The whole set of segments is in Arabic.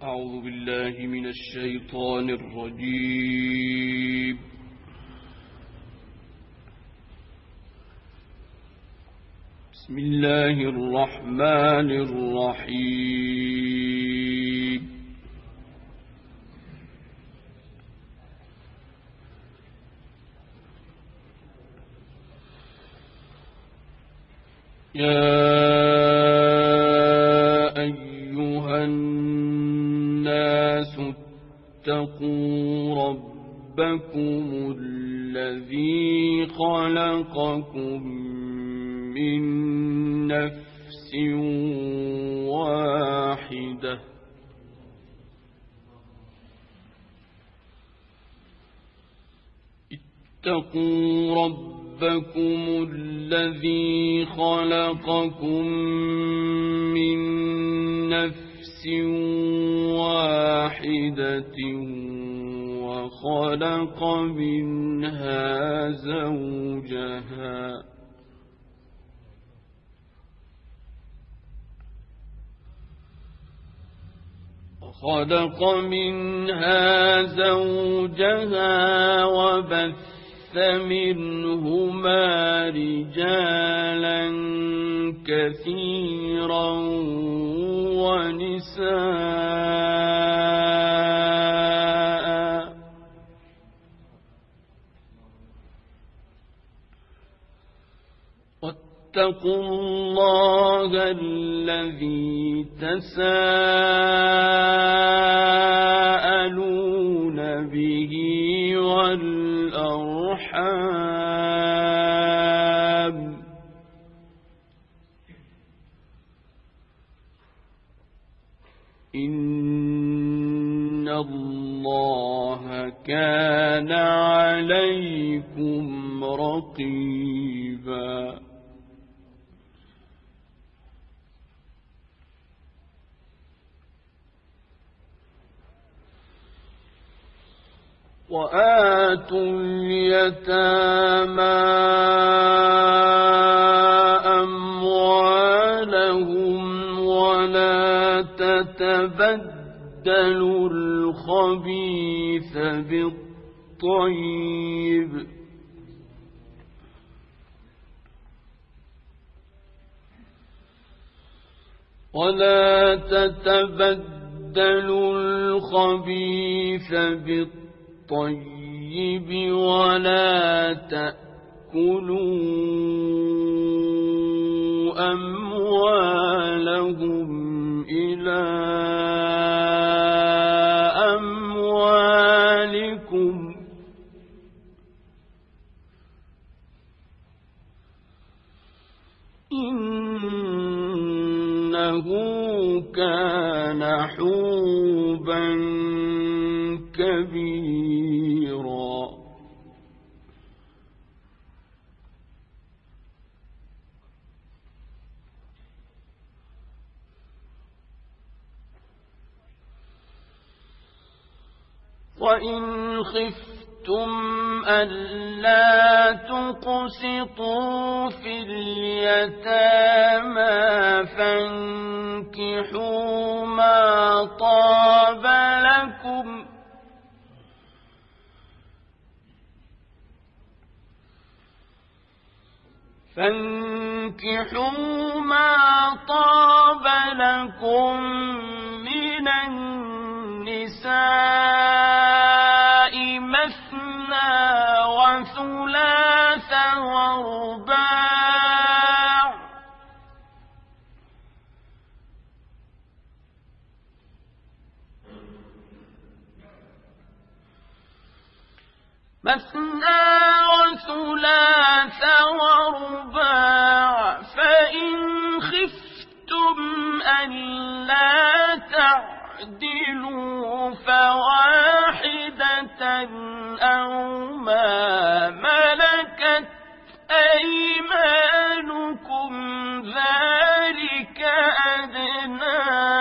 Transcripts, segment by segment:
أعوذ بالله من الشيطان الرجيم. بسم الله الرحمن الرحيم. يا أيها الناس اتقوا ربكم الذي خلقكم من نفس واحدة اتقوا ربكم الذي خلقكم من نفس واحدة وخلق منها زوجها وبث منهما رجالا كثيرا ونساء واتقوا الله الذي تساءلون به والأرحام إن الله كان عليكم رقيبا. وآتوا اليتامى أموالهم ولا تتبدلوا الخبيث بالطيب ولا تأكلوا أموالهم إلى أموالكم إنه كان حوبا كبيرا. وإن خفتم ألا تقسطوا في اليتامى فانكحوا ما طاب لكم من النساء مثنى وثلاث ورباع فإن خفتم ألا تعدلوا فواحدة أو ما ملكت أيمانكم ذلك أدنى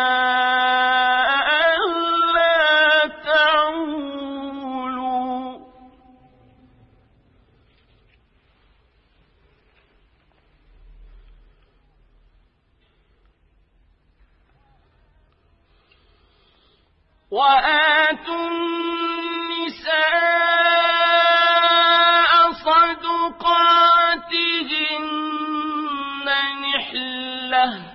ألا تعولوا. وآتوا النساء صدقاتهن نحلة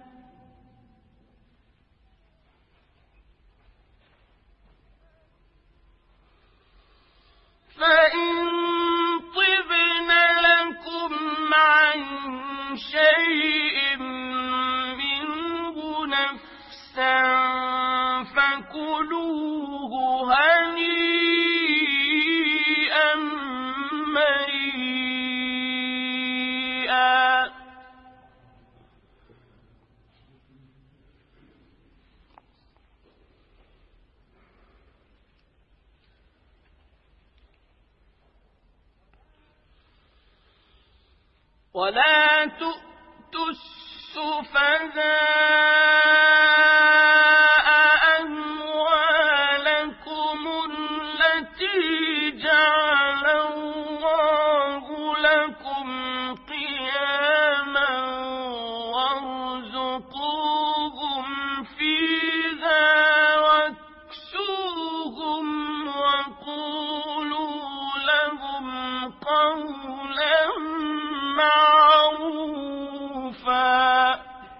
فإن طبن لكم عن شيء منه نفسا فكلوه هنيئا مريئا ولا تؤتوا السفهاء أموالكم التي جعل الله لكم قياما وارزقوهم فيها واكسوهم وقولوا لهم قولا معروفا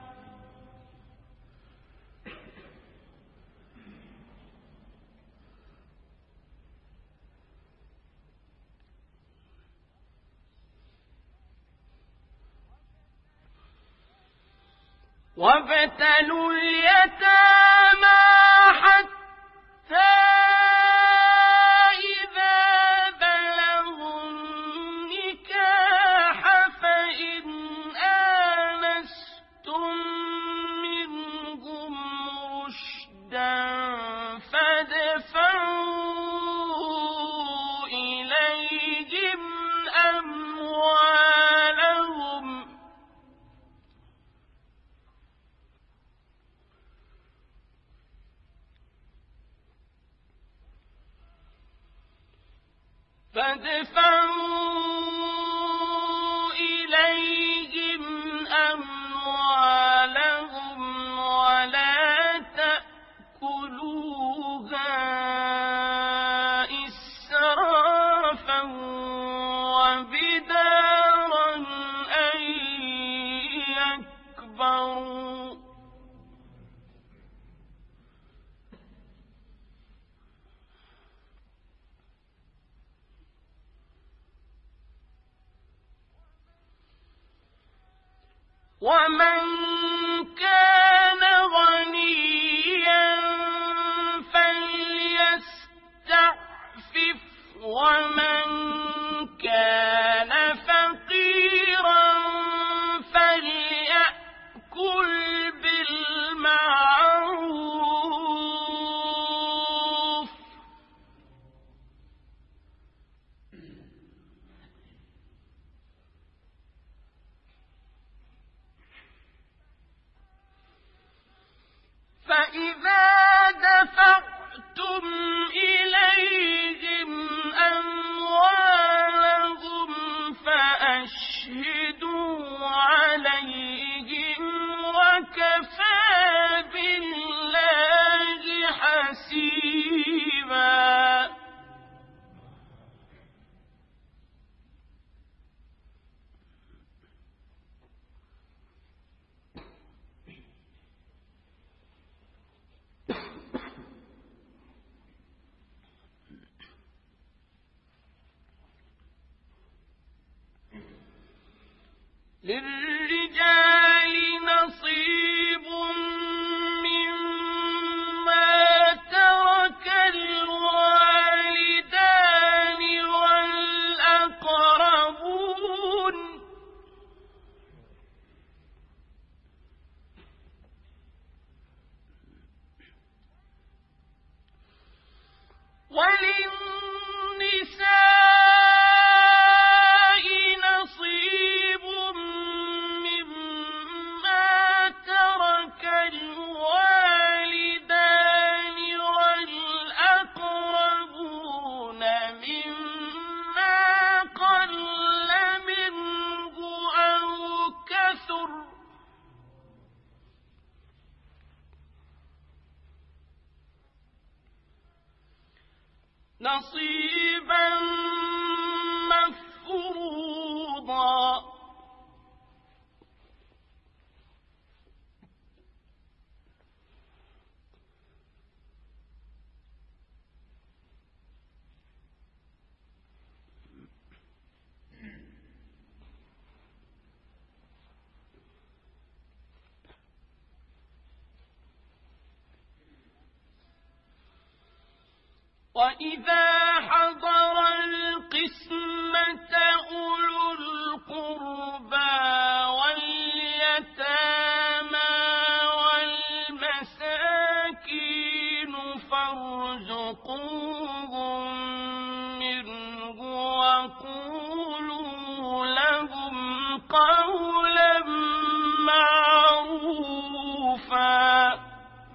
وابتلوا اليتامى حتى إذا بلغوا النكاح فإن آنستم منهم رشدا فادفعوا إليهم أموالهم ولا تأكلوها إسرافا وبدارا أن يكبروا ومن كان غنيا فليستعفف ومن كان فقيرا فليأكل بالمعروف فإذا دفعتم إليهم أموالهم فأشهدوا عليهم وكفى بالله حسيبا للرجال نصيب مما ترك الوالدان والأقربون وللنساء نصيب مما ترك الوالدان والأقربون مما قل منه أو كثر نصيبا مفروضا وإذا حضر القسمة أولو القربى واليتامى والمساكين فارزقوهم منه وقولوا لهم قولا معروفا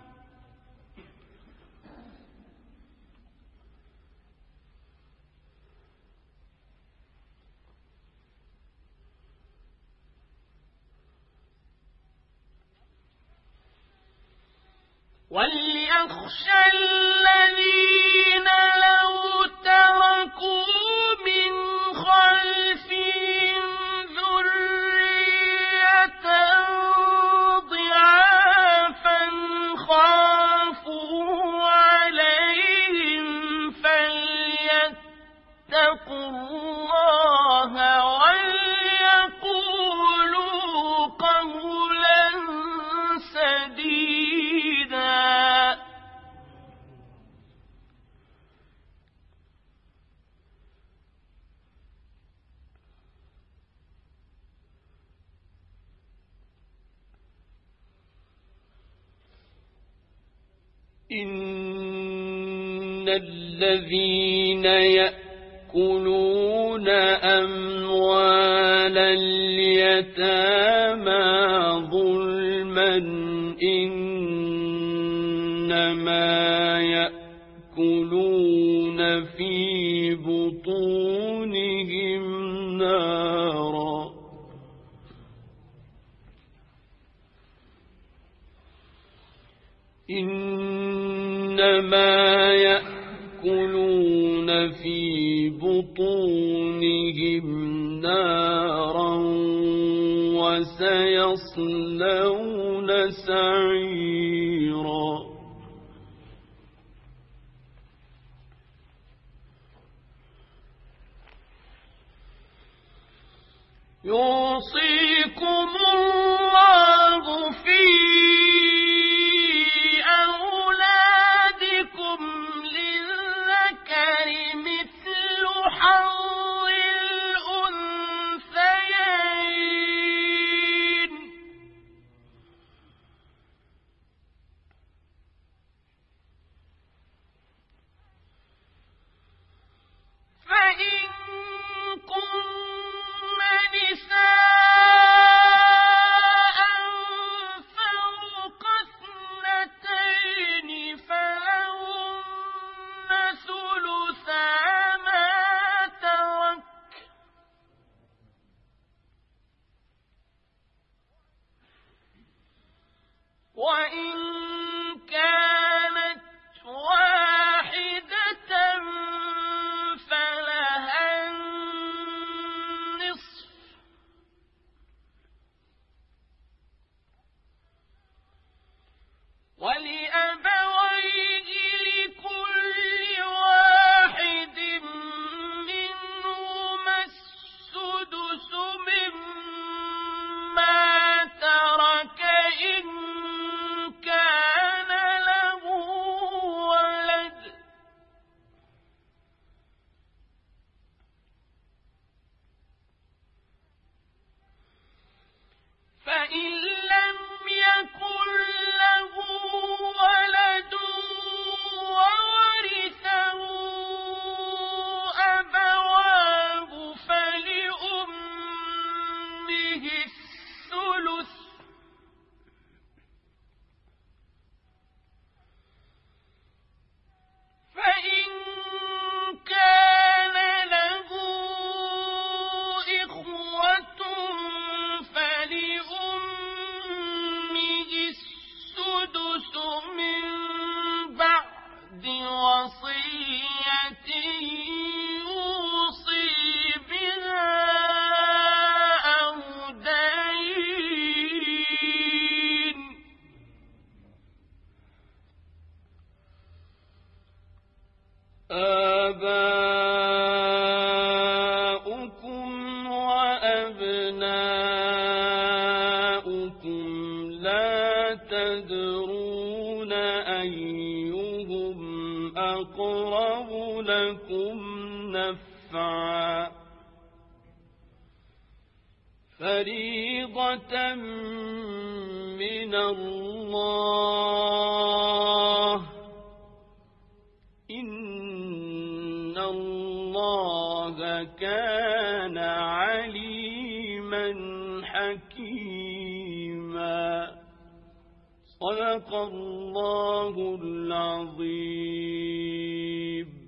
وليخشى الذين لو تركوا من خلفهم ذرية ضعافا خافوا عليهم فليتقوا الله وليقولوا قولا سديدا إن الذين يأكلون أموال اليتامى ظلما إنما يأكلون في بطونهم نارا إنما يأكلون في بطونهم نارا وسيصلون سعيرا يوصيكم الله في أولادكم للذكر مثل حظ الأنثيين فإن كن نساء آباؤكم وأبناؤكم لا تدرون أيهم أقرب لكم نفعا فريضة من الله إن الله كان عليما حكيما صدق الله العظيم.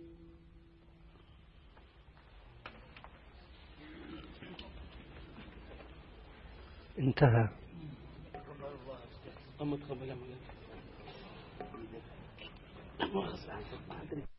انتهى. أما تقبل